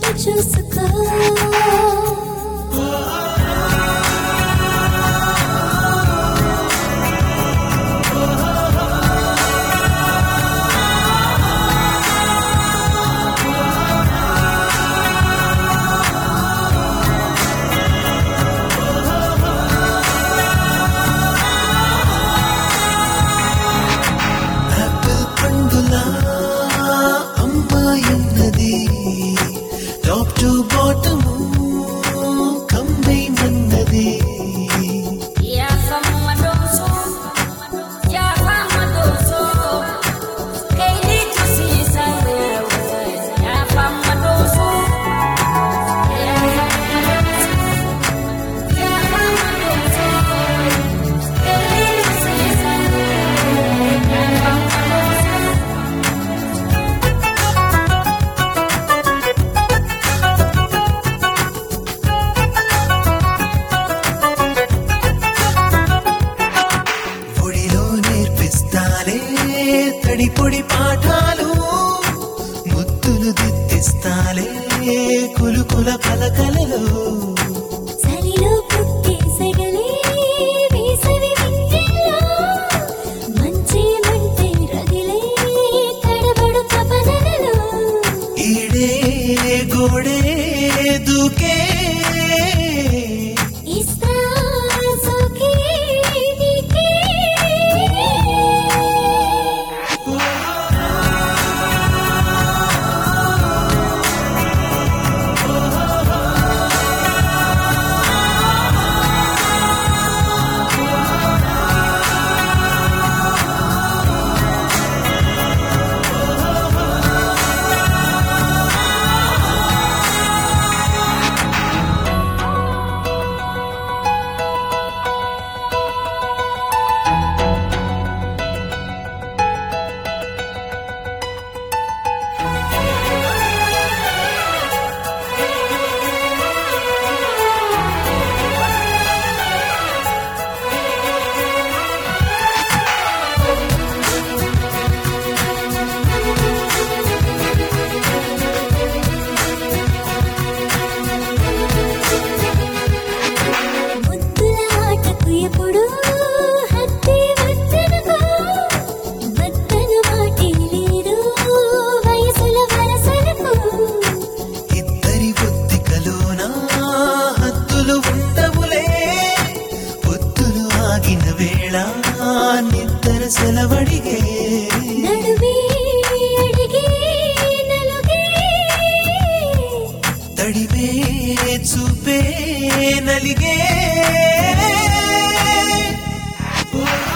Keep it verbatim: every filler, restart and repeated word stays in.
ఇటు చూసుకో Top to bottom, combine annadi. Ya sama doso, ya sama doso. Kaili tu si sare, ya sama doso. Ya sama doso, kaili tu si sare, ya sama doso. తడి పొడి పాఠాలు ముద్దులు దిద్దిస్తాలే కులుకుల పలకలలో చలిలో పుట్టే సగలే వేసవి వింటిలో మంచి మంటే రగిలే తడబడు తపనలలో ఈడే గోడే దూకే ఇస్తా సోకే నీకే ఎప్పుడు హత్తి వద్దనుకో వద్దను మాటే లేదు వయసుల వరసలకు ఇద్దరి బుద్ధికలోన హద్దులు ఉండవులే పొద్దులు ఆగిన వేళ నిద్ర సెలవడిగే నడుమే అడిగే నలుగే తడివే చూపే నలిగే. Oh